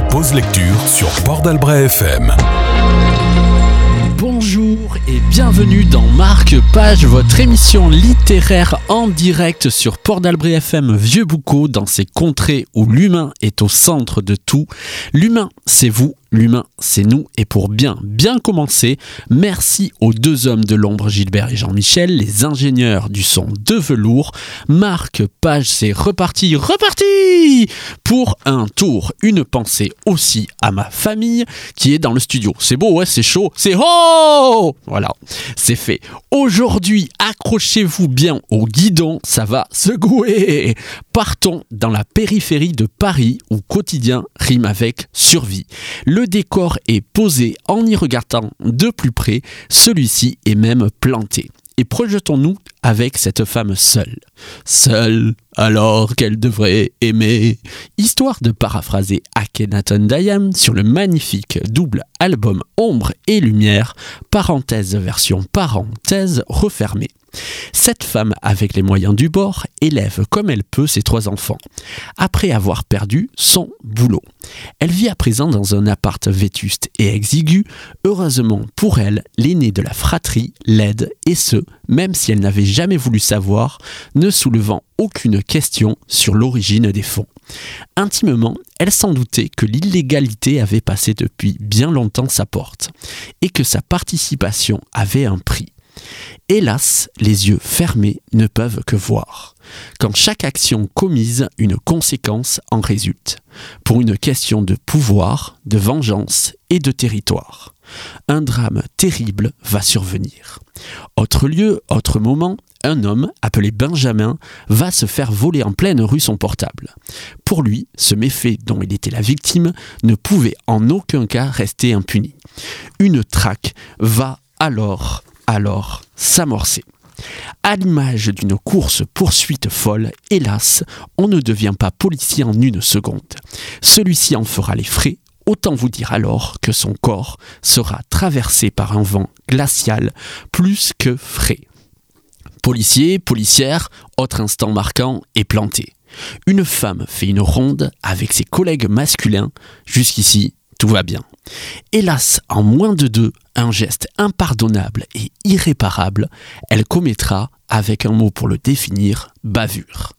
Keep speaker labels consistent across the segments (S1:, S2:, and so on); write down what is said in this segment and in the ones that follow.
S1: Pause lecture sur Port d'Albret FM.
S2: Bonjour et bienvenue dans Marque Page, votre émission littéraire en direct sur Port d'Albret FM Vieux-Boucau, dans ces contrées où l'humain est au centre de tout. L'humain, c'est vous. L'humain, c'est nous. Et pour bien commencer, merci aux deux hommes de l'ombre, Gilbert et Jean-Michel, les ingénieurs du son de velours. Marque Page, c'est reparti pour un tour. Une pensée aussi à ma famille qui est dans le studio. C'est beau, ouais, c'est chaud, c'est ho! Voilà, c'est fait. Aujourd'hui, accrochez-vous bien au guidon, ça va secouer. Partons dans la périphérie de Paris où quotidien rime avec survie. Le décor est posé en y regardant de plus près, celui-ci est même planté. Et projetons-nous avec cette femme seule alors qu'elle devrait aimer. Histoire de paraphraser Akhenaton Dayam sur le magnifique double album Ombre et Lumière, parenthèse version parenthèse refermée. Cette femme, avec les moyens du bord, élève comme elle peut ses 3 enfants, après avoir perdu son boulot. Elle vit à présent dans un appart vétuste et exigu. Heureusement pour elle, l'aîné de la fratrie l'aide, et ce, même si elle n'avait jamais voulu savoir, ne soulevant aucune question sur l'origine des fonds. Intimement, elle s'en doutait que l'illégalité avait passé depuis bien longtemps sa porte, et que sa participation avait un prix. Hélas, les yeux fermés ne peuvent que voir. Quand chaque action commise, une conséquence en résulte. Pour une question de pouvoir, de vengeance et de territoire. Un drame terrible va survenir. Autre lieu, autre moment, un homme, appelé Benjamin, va se faire voler en pleine rue son portable. Pour lui, ce méfait dont il était la victime ne pouvait en aucun cas rester impuni. Une traque va alors s'amorcer. À l'image d'une course-poursuite folle, hélas, on ne devient pas policier en une seconde. Celui-ci en fera les frais, autant vous dire alors que son corps sera traversé par un vent glacial plus que frais. Policier, policière, autre instant marquant est planté. Une femme fait une ronde avec ses collègues masculins. Jusqu'ici, tout va bien. Hélas, en moins de 2, un geste impardonnable et irréparable, elle commettra, avec un mot pour le définir, bavure.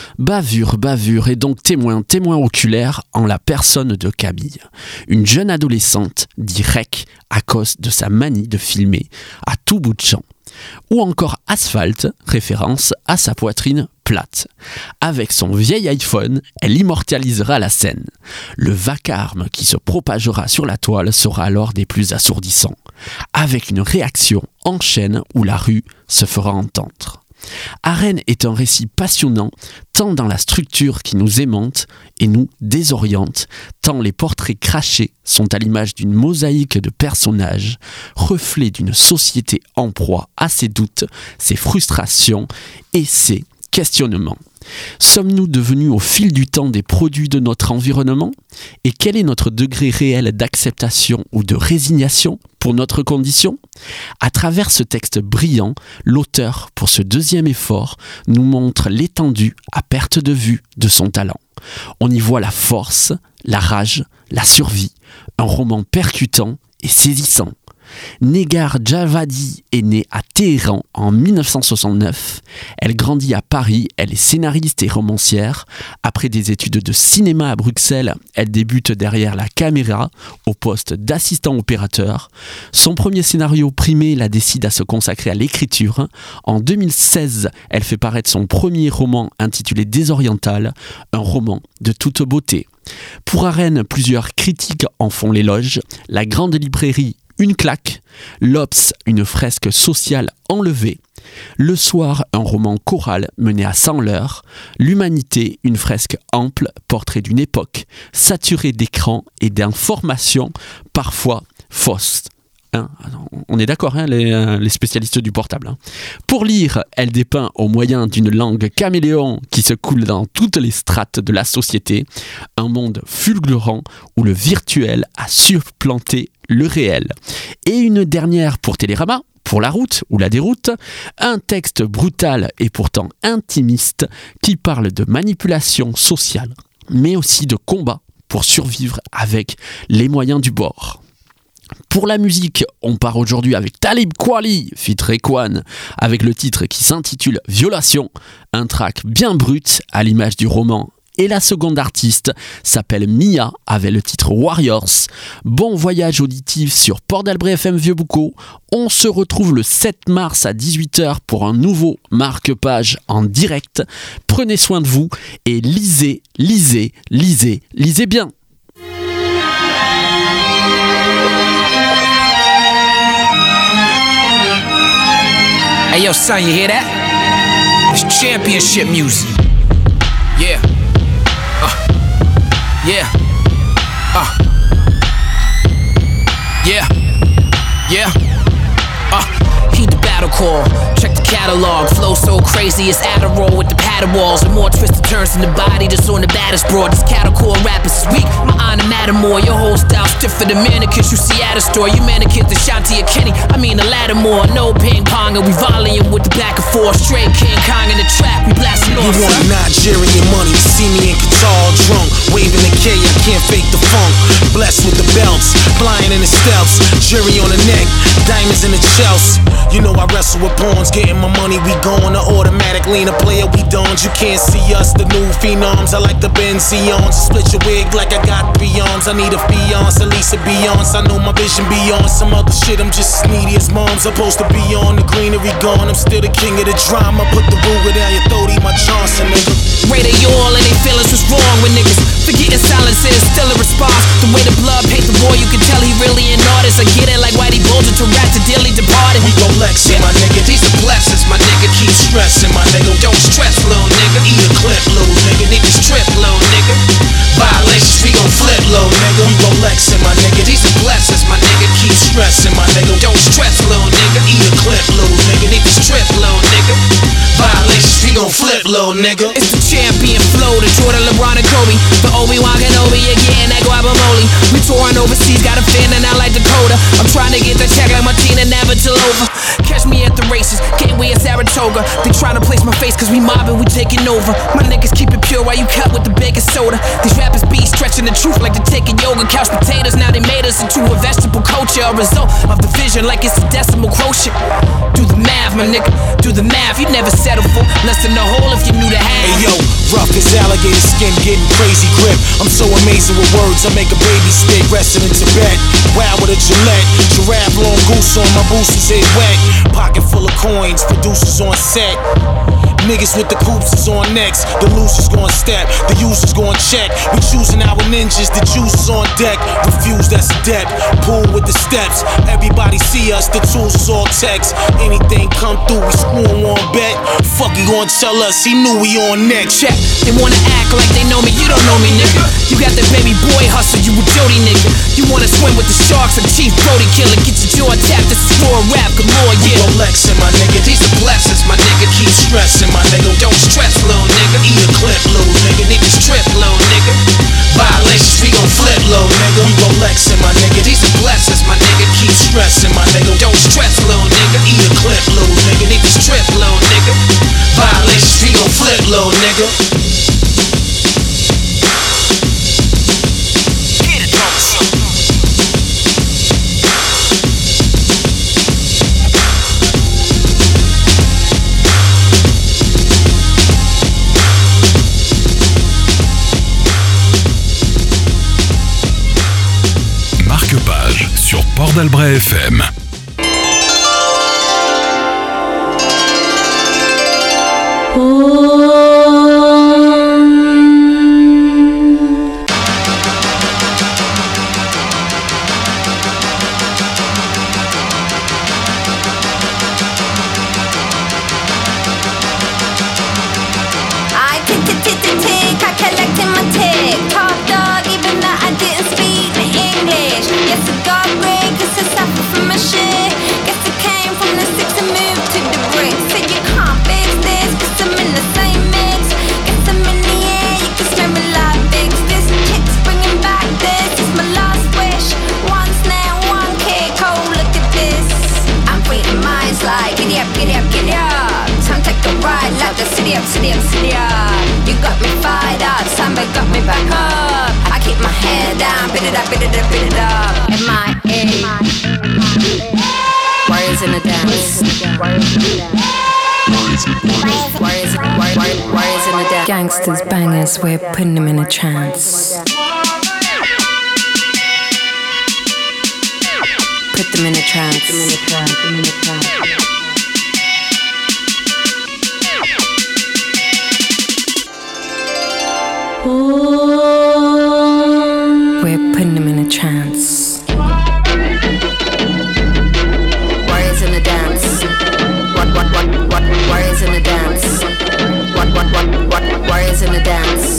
S2: Bavure et donc témoin oculaire en la personne de Camille, une jeune adolescente dit rec à cause de sa manie de filmer à tout bout de champ. Ou encore Asphalte, référence à sa poitrine plate. Avec son vieil iPhone, elle immortalisera la scène. Le vacarme qui se propagera sur la toile sera alors des plus assourdissants, avec une réaction en chaîne où la rue se fera entendre. Arène est un récit passionnant, tant dans la structure qui nous aimante et nous désoriente, tant les portraits crachés sont à l'image d'une mosaïque de personnages, reflet d'une société en proie à ses doutes, ses frustrations et ses questionnements. Sommes-nous devenus au fil du temps des produits de notre environnement ? Et quel est notre degré réel d'acceptation ou de résignation pour notre condition ? À travers ce texte brillant, l'auteur, pour ce deuxième effort, nous montre l'étendue à perte de vue de son talent. On y voit la force, la rage, la survie, un roman percutant et saisissant. Negar Javadi est née à Téhéran en 1969. Elle grandit à Paris, elle est scénariste et romancière. Après des études de cinéma à Bruxelles, elle débute derrière la caméra au poste d'assistant opérateur. Son premier scénario primé la décide à se consacrer à l'écriture. En 2016, elle fait paraître son premier roman intitulé Désoriental, un roman de toute beauté. Pour Arène, plusieurs critiques en font l'éloge. La grande librairie, une claque, l'Obs, une fresque sociale enlevée, Le soir, un roman choral mené à 100 l'heure, L'humanité, une fresque ample, portrait d'une époque, saturée d'écrans et d'informations parfois fausses. On est d'accord, les spécialistes du portable. Pour lire, elle dépeint au moyen d'une langue caméléon qui se coule dans toutes les strates de la société, un monde fulgurant où le virtuel a supplanté le réel. Et une dernière pour Télérama, pour la route ou la déroute, un texte brutal et pourtant intimiste qui parle de manipulation sociale, mais aussi de combat pour survivre avec les moyens du bord. Pour la musique, on part aujourd'hui avec Talib Kweli, feat. Raekwon, avec le titre qui s'intitule Violation, un track bien brut à l'image du roman. Et la seconde artiste s'appelle Mia avec le titre Warriors. Bon voyage auditif sur Port d'Albret FM Vieux-Boucau. On se retrouve le 7 mars à 18h pour un nouveau marque-page en direct. Prenez soin de vous et lisez bien.
S3: Hey yo, son, you hear that? It's championship music. Yeah. Yeah. Yeah. Heed the battle call. Check the catalog. Flow so crazy, it's Adderall with the paddle walls. And more twisted turns in the body that's on the baddest broad. This cattlecore rappers is weak. My honor Mattermore. Your whole style stiff for the mannequins you see at a store. You mannequins the Shanti or Kenny. I mean the Lattimore. No ping pong and we volleying with the back and forth. Straight King Kong in the track. We blasting off.
S4: You want Nigerian money? See me in Qatar drunk, waving the K. I can't fake the funk. Blessed with the belts, flying in the stealths. Jury on the neck, diamonds in the chest. You know I wrestle with pawns, getting my money. We going to automatic lean a player. We dons. You can't see us, the new phenoms. I like the Benzions. Split your wig like I got 3 arms. I need a fiance, at least a Beyonce. I know my vision beyond some other shit. I'm just as needy as moms. Supposed to be on the greenery gone. I'm still the king of the drama. Put the Ruger down your throat, eat my Johnson, nigga.
S3: Ray they all and they feelings what's wrong with niggas. Forgetting silence is still a response. The way the blood paint the boy, you can tell he really an artist. I get it like Whitey Bulger to rap to dearly departed.
S4: We gon' Lex in my nigga.
S3: These are blessings, my nigga.
S4: Keep stressing, my nigga.
S3: Don't stress, little nigga.
S4: Eat a clip, little nigga.
S3: Need this trip, little nigga.
S4: Violations, we gon' flip, little nigga. We gon' Lex in my nigga.
S3: These are blessings, my nigga.
S4: Keep stressing, my nigga.
S3: Don't stress, little nigga.
S4: Eat a clip, little nigga.
S3: Need this trip, little nigga.
S4: Violations, we gon' flip, little nigga.
S3: It's the champion flow, the Jordan, LeBron, and Kobe. The Obi-Wan Kenobi, again, that guacamole. We touring overseas, got a fan and I like Dakota. I'm trying to get the check like Martina Navratilova. Catch me at the races, Gateway at Saratoga. They trying to place my face cause we mobbing, we taking over. My niggas keep it pure while you cut with the baking soda. These rappers be stretching the truth like they're taking yoga. Couch potatoes, now they made us into a vegetable culture. A result of the vision like it's a decimal quotient. Do the math, my nigga, do the math. You never settle for less than the whole if you knew the half.
S4: Hey yo, rough as alligator skin, getting crazy grip. I'm so amazing with words, I make a baby spit. Resting in Tibet, wild with a Gillette. Giraffe, long goose on my boosters, head wet. Pocket full of coins, producers on set. Niggas with the coops is on next. The losers gon' step, the users gon' check. We choosing our ninjas, the juice is on deck. Refuse, that's a debt. Pull with the steps. Everybody see us, the tools is all text. Anything come through, we screw on bet. Fuck, he gon' tell us, he knew we on next.
S3: Check, they wanna act like they know me, you don't know me, nigga. You got that baby boy hustle, you a Jody nigga. You wanna swim with the sharks, like Chief Brody killer. Get your jaw tapped, this is raw rap galore, yeah.
S4: We gon' Lex in my nigga.
S3: These are blessings, my nigga.
S4: Keep stressing, my nigga.
S3: Don't stress, little nigga.
S4: Eat a clip, little nigga.
S3: Need this trip, little nigga.
S4: Violations, we gon' flip, little nigga. We gon' Lex in my nigga.
S3: These are blessings, my nigga.
S4: Keep stressing, my nigga.
S3: Don't stress, little nigga.
S4: Eat a clip, little nigga.
S3: Need this trip, little nigga.
S4: Violations, we gon' flip, little nigga.
S1: Marque-page sur Port d'Albret FM.
S5: City up. You got me fired up, Samba got me back up. I keep keep my head down. Bit it up, bit it up, bit it up. M.I.A. Warriors in the dance. Warriors in the dance. Gangsters, bangers, we're putting them in a trance. Put them in a trance. We're putting them in a trance. Warriors in the dance. What? Warriors in the dance. What? Warriors in the dance.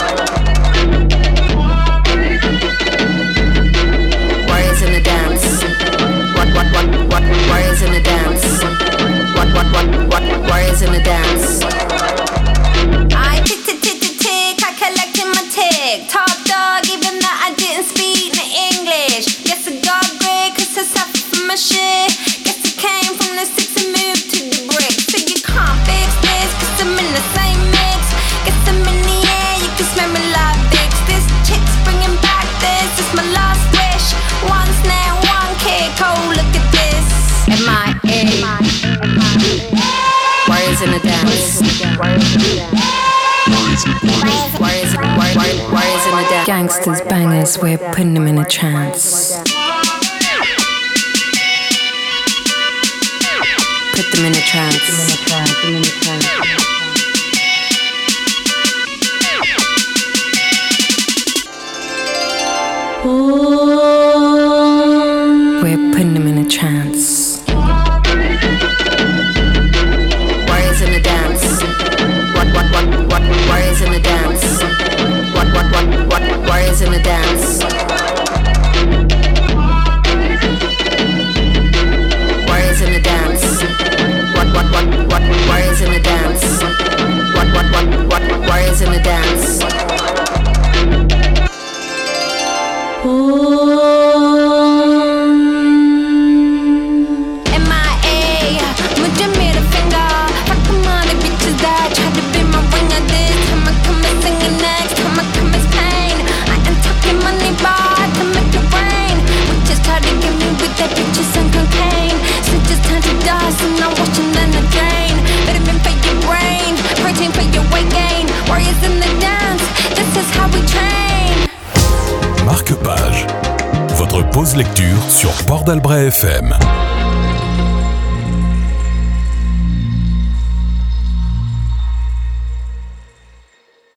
S5: Warriors in the dance. What? Warriors in the dance. What? Warriors in the dance. I tick, I collecting my tick. Top dog, even though I didn't speak no English. Guess I got great, cause I suffer from my shit. Guess I came from the six and moved to the bricks. So you can't fix this, cause I'm in the same mix. Guess I'm in the air, you can smell me like Vicks. This chick's bringing back this, it's my last wish. One snare, one kick, oh look at this. M.I.A. Warriors in the dance. Warriors in the dance. Gangsters, bangers, we're putting them in a trance. Put them in a trance. We're putting them in a trance. Warriors in the dance. What? Warriors in the dance. What? Warriors in the dance. Warriors in the dance. What? Warriors in the dance. What? Warriors in the dance. M.I.A. With your middle finger. Fuck them all the bitches that try to be my winger. This time I come and singing next time I come as pain. I am talking money bar to make it rain. We just try to get me with that bitches and cocaine. So just turn to dust and I'm washing down the drain. Vitamin for your brain, protein for your weight gain. Warriors in the dance, this is how we train.
S1: Marque-Page, votre pause lecture sur Port d'Albret FM.